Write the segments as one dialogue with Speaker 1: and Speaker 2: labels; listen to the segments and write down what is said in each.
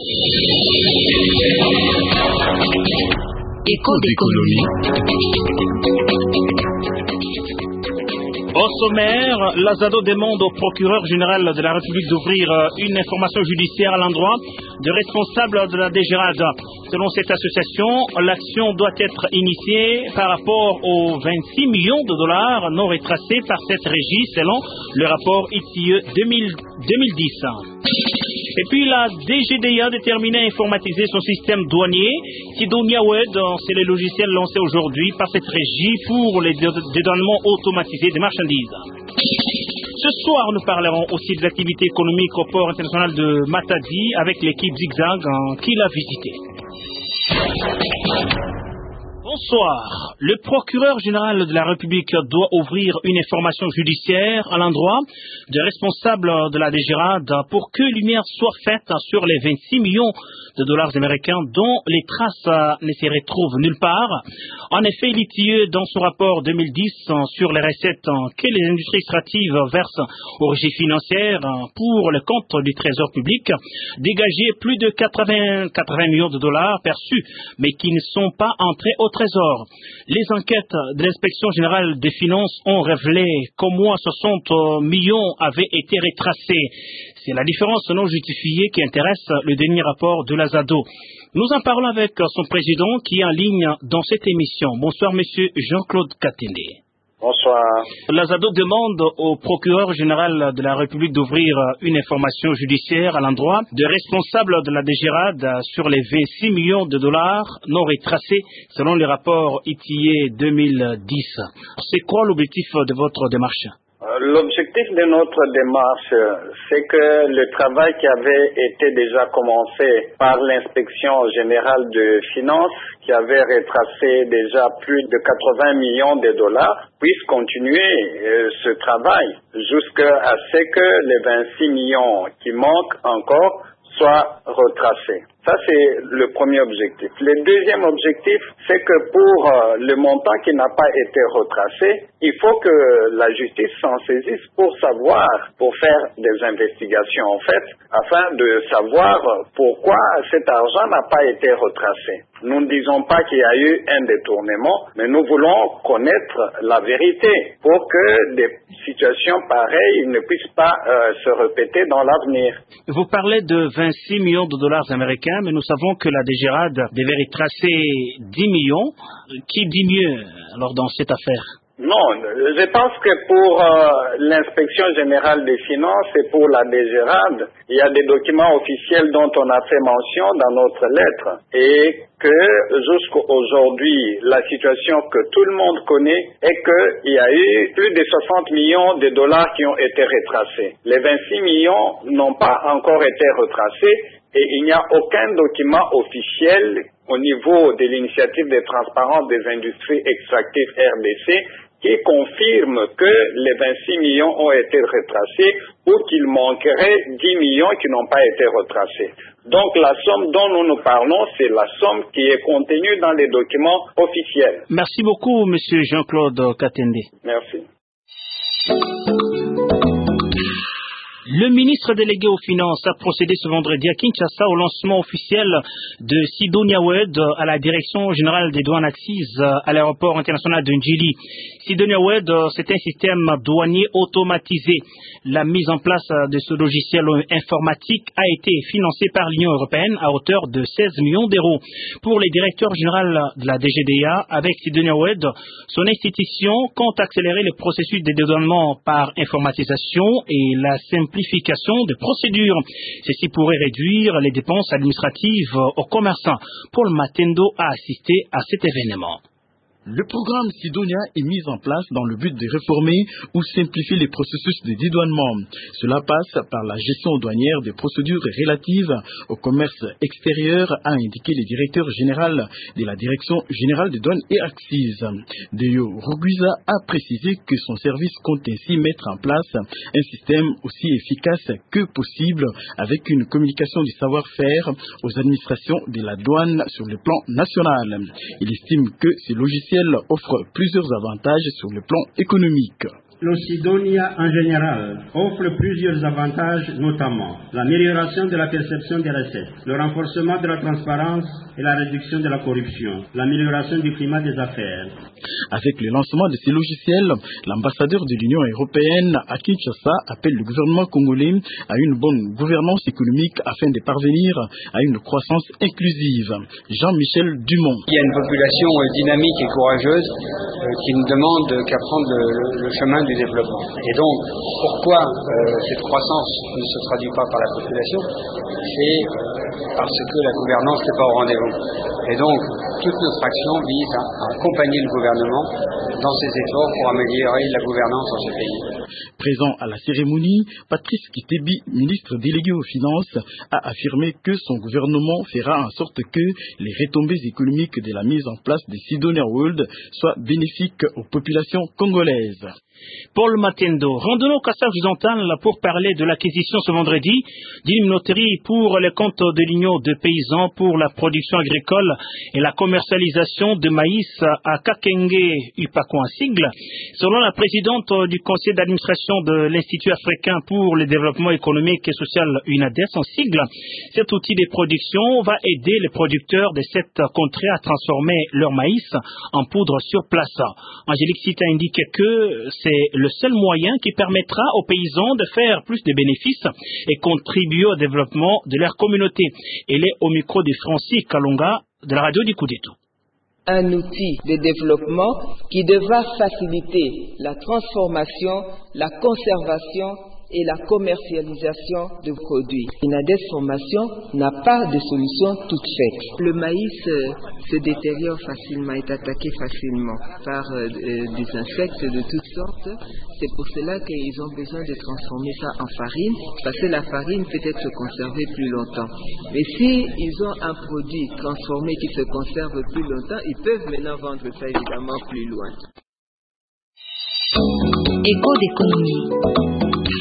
Speaker 1: Écho d'économie. Au sommaire, l'Azado demande au procureur général de la République d'ouvrir une information judiciaire à l'endroit de responsables de la DGRAD. Selon cette association, l'action doit être initiée par rapport aux 26 millions de dollars non retracés par cette régie selon le rapport ITIE 2010. Et puis la DGDA déterminée à informatiser son système douanier. Sidonia Wed, c'est le logiciel lancé aujourd'hui par cette régie pour les dédouanements automatisés des marchandises. Ce soir, nous parlerons aussi des activités économiques au port international de Matadi avec l'équipe Zigzag qui l'a visité. Bonsoir. Le procureur général de la République doit ouvrir une information judiciaire à l'endroit des responsables de la DGRAD pour que lumière soit faite sur les 26 millions de dollars américains dont les traces ne se retrouvent nulle part. En effet, l'ITIE, dans son rapport 2010 sur les recettes que les industries extractives versent aux régies financières pour le compte du Trésor public, dégageait plus de 80 millions de dollars perçus, mais qui ne sont pas entrés au Trésor. Les enquêtes de l'Inspection générale des finances ont révélé qu'au moins 60 millions avaient été retracés. C'est la différence non justifiée qui intéresse le dernier rapport de l'Azado. Nous en parlons avec son président qui est en ligne dans cette émission. Bonsoir, monsieur Jean-Claude Katende.
Speaker 2: Bonsoir.
Speaker 1: L'Azado demande au procureur général de la République d'ouvrir une information judiciaire à l'endroit de responsables de la DGRAD sur les 26 millions de dollars non retracés selon le rapport ITIE 2010. C'est quoi l'objectif de votre démarche?
Speaker 2: L'objectif de notre démarche, c'est que le travail qui avait été déjà commencé par l'inspection générale de finances, qui avait retracé déjà plus de 80 millions de dollars, puisse continuer ce travail jusqu'à ce que les 26 millions qui manquent encore soient retracés. Ça, c'est le premier objectif. Le deuxième objectif, c'est que pour le montant qui n'a pas été retracé, il faut que la justice s'en saisisse pour savoir, pour faire des investigations en fait, afin de savoir pourquoi cet argent n'a pas été retracé. Nous ne disons pas qu'il y a eu un détournement, mais nous voulons connaître la vérité pour que des situations pareilles ne puissent pas se répéter dans l'avenir.
Speaker 1: Vous parlez de 26 millions de dollars américains, mais nous savons que la DGRAD devait retracer 10 millions. Qui dit mieux alors dans cette affaire?
Speaker 2: Non, je pense que pour l'inspection générale des finances et pour la DGRAD, il y a des documents officiels dont on a fait mention dans notre lettre et que jusqu'aujourd'hui, la situation que tout le monde connaît est qu'il y a eu plus de 60 millions de dollars qui ont été retracés. Les 26 millions n'ont pas encore été retracés et il n'y a aucun document officiel au niveau de l'initiative de transparence des industries extractives RDC qui confirme que les 26 millions ont été retracés ou qu'il manquerait 10 millions qui n'ont pas été retracés. Donc la somme dont nous parlons, c'est la somme qui est contenue dans les documents officiels.
Speaker 1: Merci beaucoup, monsieur Jean-Claude Katende.
Speaker 2: Merci.
Speaker 1: Le ministre délégué aux Finances a procédé ce vendredi à Kinshasa au lancement officiel de Sidonia Wed à la Direction générale des douanes accises à l'aéroport international de Njili. Sidonia Wed, c'est un système douanier automatisé. La mise en place de ce logiciel informatique a été financée par l'Union européenne à hauteur de 16 millions d'euros. Pour les directeurs généraux de la DGDA, avec Sidonia Wed, son institution compte accélérer le processus de dédouanement par informatisation et la simplification des procédures. Ceci pourrait réduire les dépenses administratives aux commerçants. Paul Matendo a assisté à cet événement.
Speaker 3: Le programme Sidonia est mis en place dans le but de réformer ou simplifier les processus de dédouanement. Cela passe par la gestion douanière des procédures relatives au commerce extérieur, a indiqué le directeur général de la Direction générale des douanes et accises. Deyo Ruguiza a précisé que son service compte ainsi mettre en place un système aussi efficace que possible avec une communication du savoir-faire aux administrations de la douane sur le plan national. Il estime que ces logiciels offre plusieurs avantages sur le plan économique.
Speaker 4: L'Osidonia en général offre plusieurs avantages, notamment l'amélioration de la perception des recettes, le renforcement de la transparence et la réduction de la corruption, l'amélioration du climat des affaires.
Speaker 3: Avec le lancement de ces logiciels, l'ambassadeur de l'Union européenne à Kinshasa appelle le gouvernement congolais à une bonne gouvernance économique afin de parvenir à une croissance inclusive. Jean-Michel Dumont.
Speaker 5: Il y a une population dynamique et courageuse qui ne demande qu'à prendre le chemin du développement. Et donc, pourquoi cette croissance ne se traduit pas par la population? C'est parce que la gouvernance n'est pas au rendez-vous. Et donc, toute notre action vise à accompagner le gouvernement dans ses efforts pour améliorer la gouvernance dans ce pays.
Speaker 3: Présent à la cérémonie, Patrice Kitebi, ministre délégué aux Finances, a affirmé que son gouvernement fera en sorte que les retombées économiques de la mise en place des Sidonia World soient bénéfiques aux populations congolaises.
Speaker 1: Paul Matendo, rendons-nous au Kassaf-Occidental pour parler de l'acquisition ce vendredi d'une minoterie pour les comptes de l'Union de paysans pour la production agricole et la commercialisation de maïs à Kakenge Upako en sigle. Selon la présidente du conseil d'administration de l'Institut africain pour le développement économique et social UNADES en sigle, cet outil de production va aider les producteurs de cette contrée à transformer leur maïs en poudre sur place. Angélique Sita indique que c'est le seul moyen qui permettra aux paysans de faire plus de bénéfices et contribuer au développement de leur communauté. Elle est au micro de Francis Kalonga de la radio du Kudeto.
Speaker 6: Un outil de développement qui devra faciliter la transformation, la conservation et la commercialisation de produits. L'INADES Formation n'a pas de solution toute faite. Le maïs se détériore facilement, est attaqué facilement par des insectes de toutes sortes. C'est pour cela qu'ils ont besoin de transformer ça en farine, parce que la farine peut être conservée plus longtemps. Mais s'ils ont un produit transformé qui se conserve plus longtemps, ils peuvent maintenant vendre ça évidemment plus loin.
Speaker 7: Écho d'économie.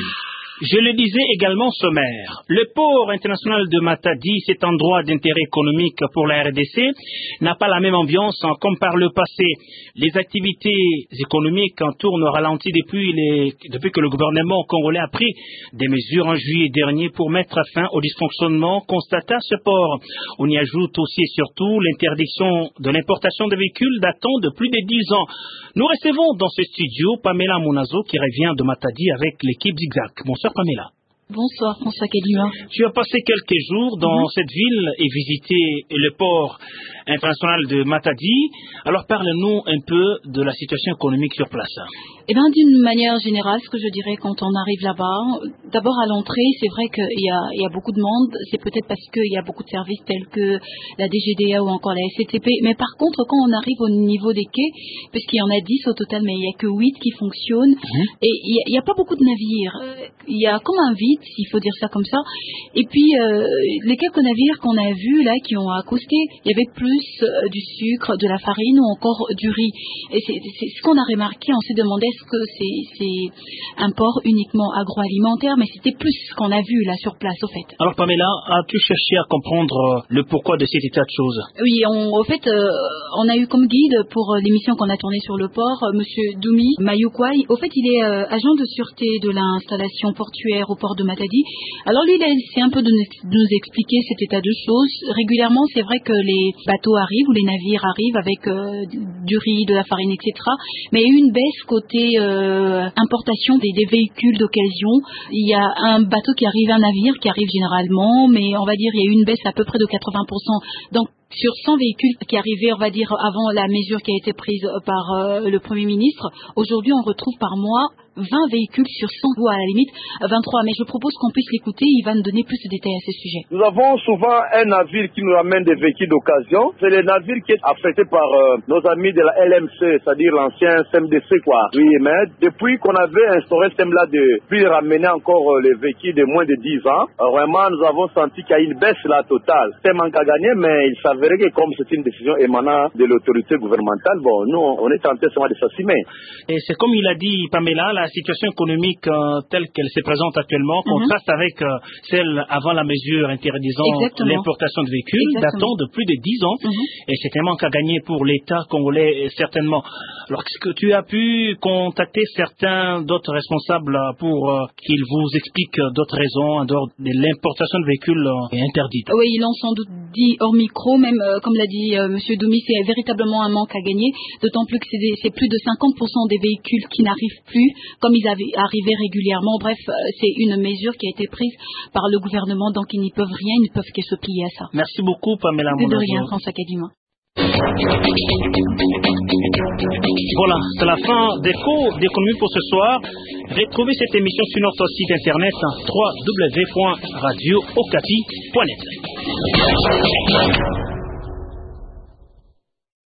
Speaker 1: Je le disais également sommaire. Le port international de Matadi, cet endroit d'intérêt économique pour la RDC, n'a pas la même ambiance comme par le passé. Les activités économiques tournent au ralenti depuis que le gouvernement congolais a pris des mesures en juillet dernier pour mettre fin au dysfonctionnement constaté à ce port. On y ajoute aussi et surtout l'interdiction de l'importation de véhicules datant de plus de 10 ans. Nous recevons dans ce studio Pamela Munazo qui revient de Matadi avec l'équipe Zigzag. Bonsoir Pamela.
Speaker 7: Bonsoir François Kadima.
Speaker 1: Tu as passé quelques jours dans cette ville et visité le port international de Matadi. Alors parle-nous un peu de la situation économique sur place.
Speaker 7: Eh bien, d'une manière générale, ce que je dirais quand on arrive là-bas, d'abord à l'entrée, c'est vrai qu'il y a beaucoup de monde. C'est peut-être parce qu'il y a beaucoup de services tels que la DGDA ou encore la SCTP. Mais par contre, quand on arrive au niveau des quais, parce qu'il y en a 10 au total, mais il n'y a que 8 qui fonctionnent, et il n'y a pas beaucoup de navires. Il y a comme un vide, s'il faut dire ça comme ça. Et puis, les quelques navires qu'on a vus là, qui ont accosté, il y avait plus du sucre, de la farine ou encore du riz. Et c'est ce qu'on a remarqué, on s'est demandé est-ce que c'est un port uniquement agroalimentaire, mais c'était plus ce qu'on a vu là sur place au fait.
Speaker 1: Alors Pamela, as-tu cherché à comprendre le pourquoi de cet état de choses?
Speaker 7: Oui, au fait, on a eu comme guide pour l'émission qu'on a tournée sur le port, Monsieur Doumi Mayukwai. Au fait, il est agent de sûreté de l'installation portuaire au port de Matadi. Alors lui, il a essayé un peu de nous expliquer cet état de choses. Régulièrement, c'est vrai que les bateaux arrivent ou les navires arrivent avec du riz, de la farine, etc. Mais il y a eu une baisse côté importation des véhicules d'occasion. Il y a un bateau qui arrive, un navire qui arrive généralement, mais on va dire il y a eu une baisse à peu près de 80%. Donc sur 100 véhicules qui arrivaient, on va dire, avant la mesure qui a été prise par le Premier ministre, aujourd'hui on retrouve par mois 20 véhicules sur 100 ou à la limite 23. Mais je propose qu'on puisse l'écouter, il va nous donner plus de détails à ce sujet.
Speaker 8: Nous avons souvent un navire qui nous ramène des véhicules d'occasion. C'est le navire qui est affecté par nos amis de la LMC, c'est-à-dire l'ancien CMDC quoi. Oui, mais depuis qu'on avait instauré ce thème-là de puis ramener encore les véhicules de moins de 10 ans, vraiment nous avons senti qu'il y a une baisse là totale. C'est manque à gagner, mais il s'avérait que comme c'est une décision émanant de l'autorité gouvernementale, bon, nous on est tenté seulement de s'assumer.
Speaker 1: Et c'est comme il a dit Pamela, la situation économique telle qu'elle se présente actuellement contraste avec celle avant la mesure interdisant l'importation de véhicules datant de plus de 10 ans. Et c'est un manque à gagner pour l'État congolais, certainement. Alors, est-ce que tu as pu contacter certains d'autres responsables pour qu'ils vous expliquent d'autres raisons en dehors de l'importation de véhicules interdite?
Speaker 7: Oui, ils l'ont sans doute dit hors micro, même comme l'a dit M. Doumi, c'est véritablement un manque à gagner, d'autant plus que c'est plus de 50% des véhicules qui n'arrivent plus comme ils arrivaient régulièrement. Bref, c'est une mesure qui a été prise par le gouvernement, donc ils n'y peuvent rien, ils ne peuvent que se plier à ça.
Speaker 1: Merci beaucoup, Pamela
Speaker 7: De
Speaker 1: Monazo.
Speaker 7: rien, François Kadima.
Speaker 1: Voilà, c'est la fin des cours des communes pour ce soir. Retrouvez cette émission sur notre site internet www.radiookati.net.